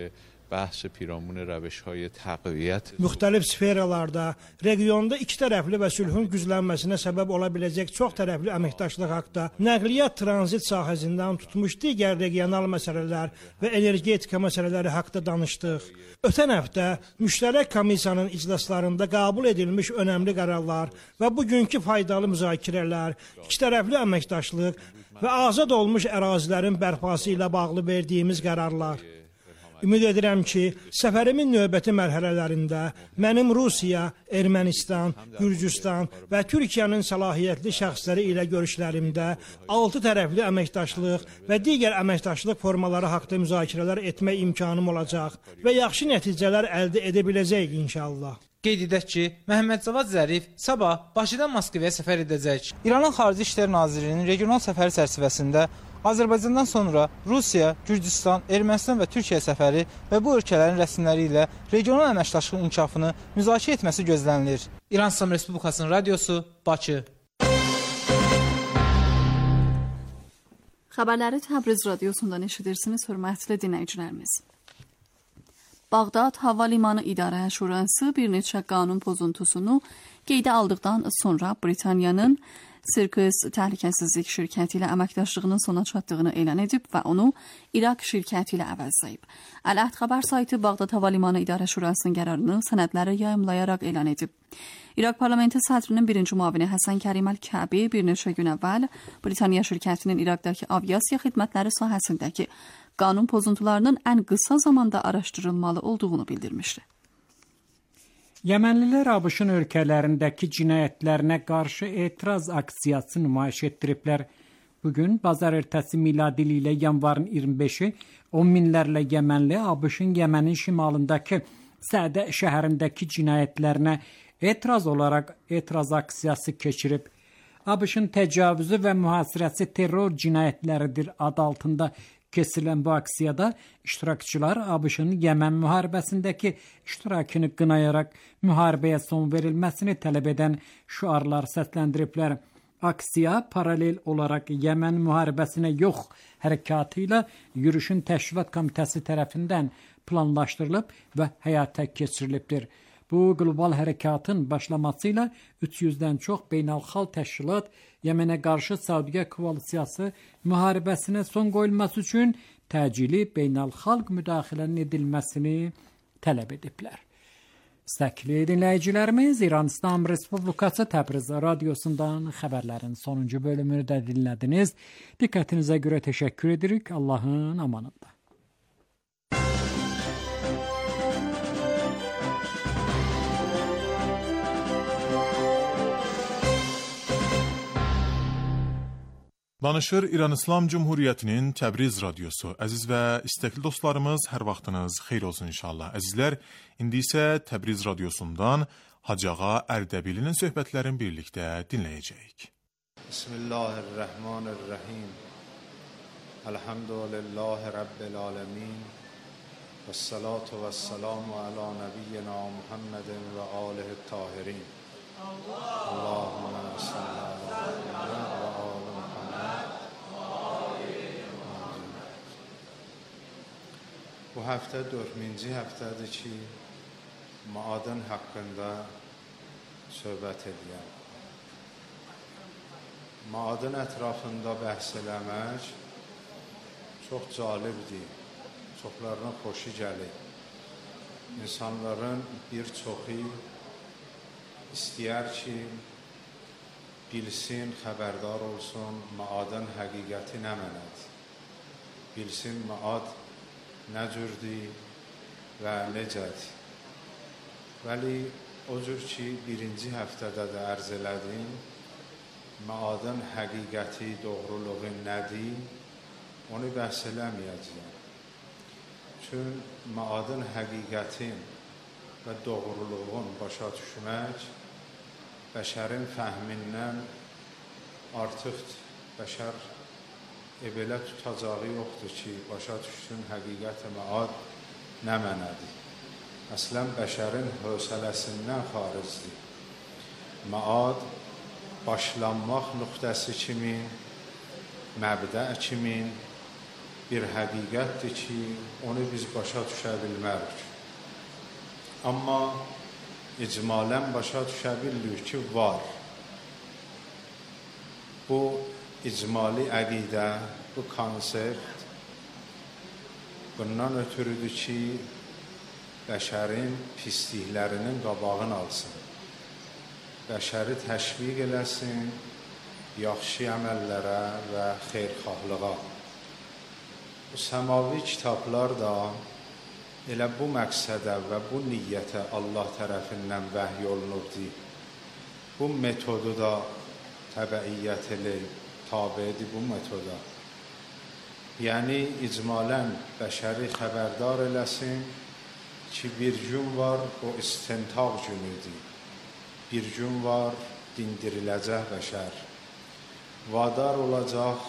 S14: بحث پیرامون روش‌های تقویت
S15: müxtəlif sferalarda regionda iki tərəfli və sülhün güclənməsinə səbəb ola biləcək çox tərəfli əməkdaşlıq haqqında, nəqliyyat tranzit sahəsindən tutmuş digər regional məsələlər və energetika məsələləri haqqında danışdıq. Ötən həftə müştərək komissiyanın iclaslarında qəbul edilmiş önəmli qərarlar və bugünkü faydalı müzakirələr, iki tərəfli əməkdaşlıq və azad olmuş ərazilərin bərpası ilə bağlı verdiyimiz qərarlar. Ümid edirəm ki, səfərimin növbəti mərhələlərində mənim Rusiya, Ermənistan, Gürcüstan və Türkiyənin səlahiyyətli şəxsləri ilə görüşlərimdə altı tərəfli əməkdaşlıq və digər əməkdaşlıq formaları haqqında müzakirələr etmək imkanım olacaq və yaxşı nəticələr əldə edə biləcəyik inşallah.
S12: Qeyd edək ki, Məhəmməd Cavad Zərif sabah Bakıdan Moskvaya səfər edəcək. İranın Xarici İşlər Nazirliyinin regional səfəri çərçivəsində Azərbaycandan sonra Rusiya, Gürcüstan, Ermənistan və Türkiyə səfəri və bu ölkələrin rəsmiləri ilə regional əməkdaşlığın inkişafını müzakirə etməsi gözlənilir. İran İslam Respublikasının radiosu, Bakı.
S3: Xəbərləri Təbriz radiosundan eşidirsiniz, hörmətli dinləyicilərimiz. Bağdad Hava Limanı İdarə Şurası bir neçə qanun pozuntusunu qeydə aldıqdan sonra Britaniyanın Sirkis Təhlükəsizlik şirkəti ilə əməkdaşlığının sona çatdığını elan edib və onu İraq şirkəti ilə əvəzləyib. Əl-Əhd xəbər saytı Bağdad Hava Limanı İdarə Şurasının qərarını sənədləri yayımlayaraq elan edib. İraq Parlamenti sədrinin birinci müavini Həsən Kərim Əl-Kəbi bir neçə gün əvvəl Britaniya şirkətinin İraqdakı aviasiya xidmətləri sahəsindəki qanun pozuntularının ən qısa zamanda araşdırılmalı olduğunu bildirmişdi.
S11: Yəmənlilər ABŞ-ın ölkələrindəki cinayətlərinə qarşı etiraz aksiyası nümayiş etdiriblər. Bugün bazar ertəsi miladi ili ilə yanvarın iyirmi beşi on minlərlə Yəmənli ABŞ-ın Yəmənin şimalındakı Sədə şəhərindəki cinayətlərinə etiraz olaraq etiraz aksiyası keçirib. ABŞ-ın təcavüzü və mühasirəsi terror cinayətləridir adı altında keçirilən bu aksiyada iştirakçılar ABŞ-ın Yəmən müharibəsindəki iştirakını qınayaraq müharibəyə son verilməsini tələb edən şüarlar səsləndiriblər. Aksiya paralel olaraq Yəmən müharibəsinə yox hərəkatı ilə yürüşün təşkilat komitəsi tərəfindən planlaşdırılıb və həyata keçirilibdir. Bu qlobal hərəkatın başlamasıyla üç yüzdən çox beynəlxalq təşkilat Yəmənə qarşı Saudiya koalisiyası müharibəsinə son qoyulması üçün təcili beynəlxalq müdaxilənin edilməsini tələb ediblər. İstəkli dinləyicilərimiz, İran İslam Respublikası Təbriz radiosundan xəbərlərin sonuncu bölümünü də dinlədiniz. Diqqətinizə görə təşəkkür edirik. Allahın amanında.
S9: Danışır İran İslam Cumhuriyyətinin Təbriz radiosu. Əziz və istəkli dostlarımız, hər vaxtınız xeyir olsun inşallah. Əzizlər, indi isə Təbriz radiosundan Hacıağa Ərdəbilinin söhbətlərini birlikdə dinləyəcəyik.
S16: Bismillahirrahmanirrahim. Elhamdülillahi Rabbil alemin. Vessalatu vesselamu ala nebiyyina Muhammedin və alihi tahirin. Allahümme salli ala Muhammed və ali Bu həftə dördüncü həftədir ki, maadın haqqında söhbət edirəm. Maadın ətrafında bəhs eləmək çox cəlibdir, çoxlarına xoşu gəlir. İnsanların bir çoxu istəyər ki, bilsin, xəbərdar olsun, maadın həqiqəti nə mənədir. Bilsin, maad nə cürdür və necədir. Vəli, o cür ki, birinci həftədə də ərz elədim, maadın həqiqəti, doğruluğu nədir, onu bəhs eləməyəcəyəm. Çün maadın həqiqətin və doğruluğun başa düşmək bəşərin fəhmindən artıqdır. Bəşər e belə tutacağı yoxdur ki, başa düşsün həqiqət-i maad nə mənədir. Əslən, bəşərin hövsələsindən xaricdir. Maad başlanmaq nöqtəsi kimi, məbdə kimi bir həqiqətdir ki, onu biz başa düşə bilmərik. Amma icmalən başa düşə bilirik ki, var. Bu icmali əqidə, bu konsept bundan ötürüdür ki, bəşərin pisliklərinin qabağını alsın. Bəşəri təşviq eləsin, yaxşı əməllərə və xeyirxahlığa. Bu səmavi kitablar da elə bu məqsədə və bu niyyətə Allah tərəfindən vəhy olunubdur. Bu metodu da təbəiyyət eləyib, tabidir bu metoda. Yəni, icmalən bəşəri xəbərdar eləsin ki, bir gün var, o istintaq günüdür. Bir gün var, dindiriləcək bəşər. Vadar olacaq,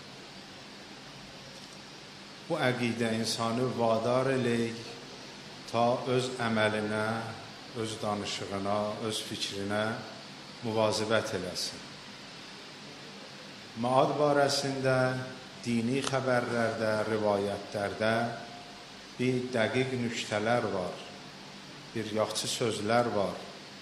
S16: bu əqidə insanı vadar eləyik ta öz əməlinə, öz danışığına, öz fikrinə müvazibət eləsin. Maad barəsində dini xəbərlərdə, rivayətlərdə bir dəqiq nüktələr var, bir yaxşı sözlər var.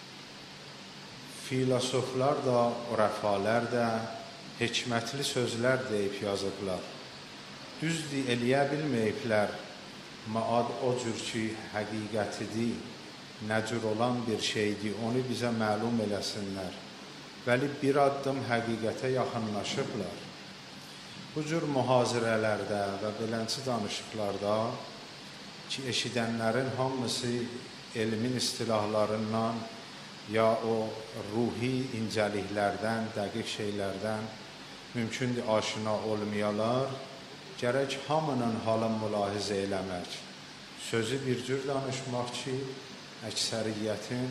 S16: Filosoflar da, rəfalər də hikmətli sözlər deyib yazıblar. Düzdür, eləyə bilməyiblər. Maad o cür ki, həqiqətidir, nə cür olan bir şeydir, onu bizə məlum eləsinlər. Bəli, bir addım həqiqətə yaxınlaşıblar. Bu cür mühazirələrdə və belənçi danışıqlarda ki, eşidənlərin hamısı elmin istilahlarından ya o ruhi incəliklərdən, dəqiq şeylərdən mümkündür aşina olmayalar, gərək hamının halını mülahizə eləmək. Sözü bir cür danışmaq ki, əksəriyyətin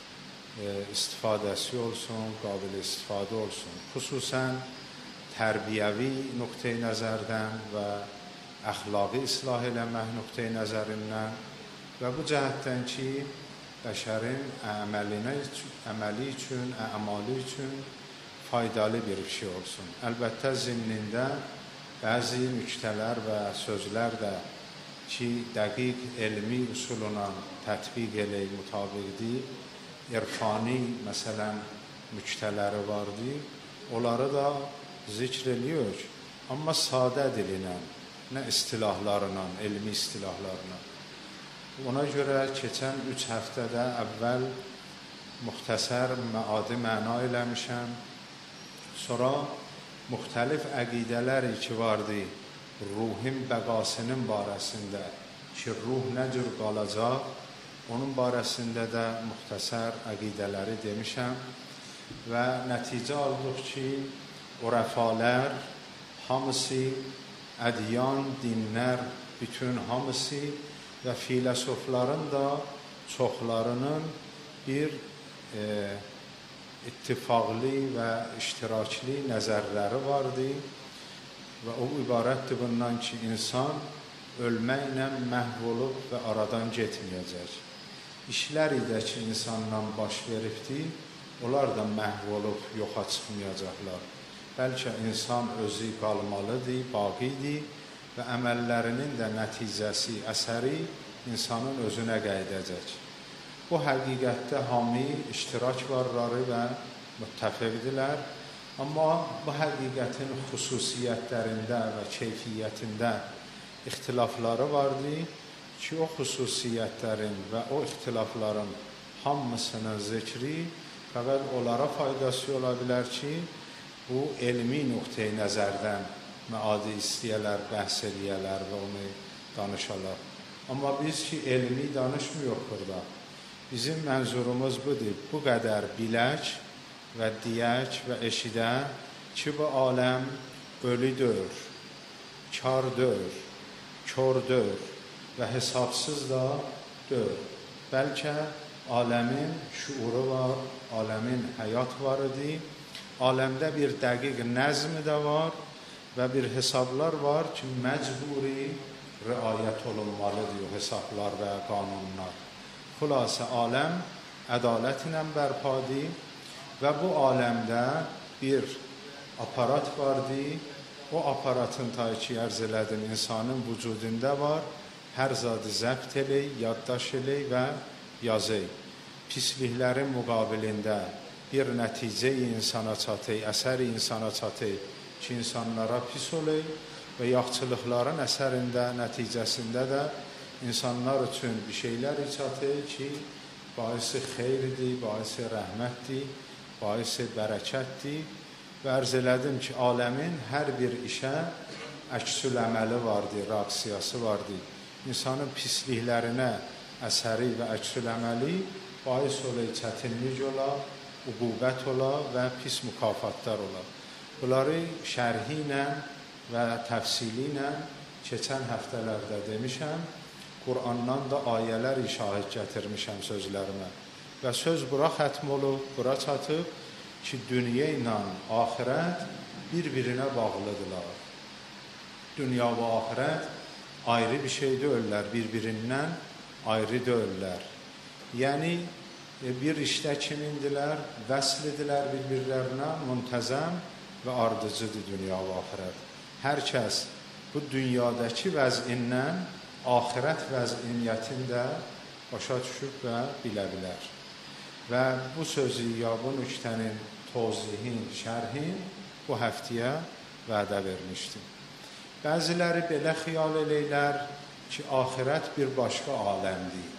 S16: e, istifadəsi olsun, qabil istifadə olsun. Xüsusən tərbiyəvi nöqteyi nəzərdən və əxlaqi islah eləmək nöqteyi nəzərindən və bu cəhətdən ki, bəşərin əməlinə, əməli üçün, əmalı üçün faydalı bir şey olsun. Əlbəttə, zimnində bəzi nüktələr və sözlər də ki, dəqiq elmi usuluna tətbiq eləyib mütabiqdir, irfani, məsələn, nüktələri vardır, onları da zikr ediyor, amma sadə dilinə, nə istilahlarla, elmi istilahlarla. Ona görə keçən üç həftədə əvvəl müxtəsər məadi məna eləmişəm, sonra müxtəlif əqidələr ki vardı, ruhin bəqasının barəsində ki, ruh nə cür qalacaq, onun barəsində də müxtəsər əqidələri demişəm və nəticə aldıq ki, o rəfalər hamısı, ədyan, dinlər, bütün hamısı və filosofların da çoxlarının bir e, ittifaqlı və iştirakli nəzərləri vardı və o ibarətdir bundan ki, insan ölməklə məhv olub və aradan getməyəcək. İşlər ilə ki, insanla baş veribdir, onlar da məhv olub yoxa çıxmayacaqlar. Bəlkə insan özü qalmalıdır, baqidir və əməllərinin də nəticəsi, əsəri insanın özünə qayıdacaq. Bu həqiqətdə hamı iştirak varları və müttəfiqdirlər, amma bu həqiqətin xüsusiyyətlərində və keyfiyyətində ixtilafları vardır ki, o xüsusiyyətlərin və o ixtilafların hamısının zikri fəqət onlara faydası ola bilər ki, bu elmi nöqteyi nəzərdən məadi istəyələr, bəhs eləyələr və onu danışalar. Amma biz ki, elmi danışmıyor burada. Bizim mənzurumuz budur, bu qədər bilək və deyək və eşidə ki, bu aləm ölüdür, kardır, kördür və hesabsız da dör. Bəlkə aləmin şuuru var, aləmin həyat var idi, aləmdə bir dəqiq nəzm də var və bir hesablar var ki, məcburi riayət olunmalıdır o hesablar və qanunlar. Xülasə, aləm ədalətlə bərpadır və bu aləmdə bir aparat vardır o aparatın ta ki ərz elədim insanın vücudunda var. Hər zadı zəbt elək, yaddaş elək və yazək. Pisliklərin müqabilində bir nəticə insana çatək, əsər insana çatək ki, insanlara pis olək və yaxçılıqların əsərində, nəticəsində də insanlar üçün bir şeylər çatək ki, baisi xeyridir, baisi rəhmətdir, baisi bərəkətdir. Və ərz elədim ki, aləmin hər bir işə əksül əməli vardır, reaksiyası vardır. İnsanın pisliklərinə əsəri və əksül əməli bais olay, çətinlik ola, uqubət ola və pis mükafatlar ola. Bunları şərhi ilə və təfsili ilə keçən həftələrdə demişəm. Qur'andan da ayələr şahid gətirmişəm sözlərimə. Və söz bura xətm olub, bura çatıb ki, dünya ilə axirət bir-birinə bağlıdırlar. Dünya və axirət ayrı bir şey deyirlər, bir-birindən ayrı deyirlər. Yəni, bir işdə kimindilər, vəslidirlər bir-birlərinə, müntəzəm və ardıcıdır dünya və axirət. Hər kəs bu dünyadakı vəzindən axirət vəziniyyətində başa düşüb və bilə bilər. Və bu sözü ya bu nüktənin tozihin, şərhin bu həftəyə vədə vermişdim. Bəziləri belə xiyal eləyirlər ki, axirət bir başqa aləmdir.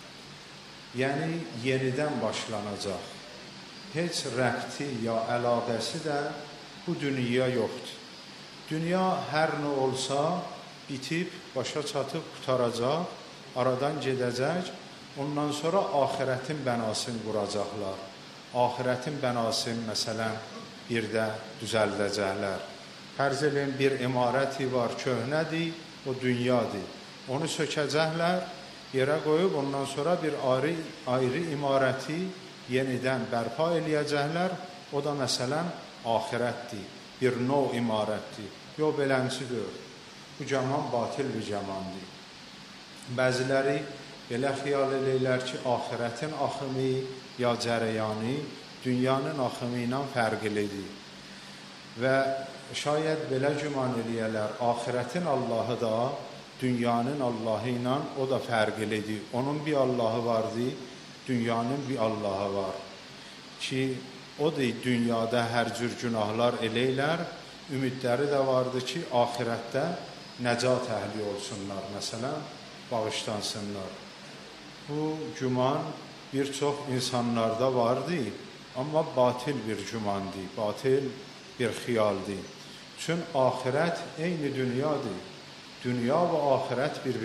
S16: Yəni, yenidən başlanacaq. Heç rəbti ya əlaqəsi də bu dünya yoxdur. Dünya hər nə olsa bitib, başa çatıb, qutaracaq, aradan gedəcək. Ondan sonra axirətin bənasını quracaqlar. Axirətin bənasını, məsələn, bir də düzəldəcəklər. Fərz edin, bir imarəti var, köhnədir, o dünyadır. Onu sökəcəklər, yerə qoyub, ondan sonra bir ayrı, ayrı imarəti yenidən bərpa eləyəcəklər. O da, məsələn, axirətdir, bir nov imarətdir. Yox, beləncə deyil. Bu cəman batil bir cəmandır. Bəziləri belə xiyal eləyirlər ki, axirətin axımı ya cərəyanı dünyanın axımı ilə fərqlidir. Və şayət belə güman eləyərlər, axirətin Allahı da dünyanın Allahı ilə o da fərqlidir. Onun bir Allahı vardır, dünyanın bir Allahı var. Ki, o da dünyada hər cür günahlar eləyirlər, ümidləri də vardır ki, axirətdə nəcat əhli olsunlar, məsələn, bağışlansınlar. Bu güman bir çox insanlarda vardı, amma batil bir gümandır, batil bir xiyaldır. Çünki axirət eyni dünyadır. Dünya və axirət bir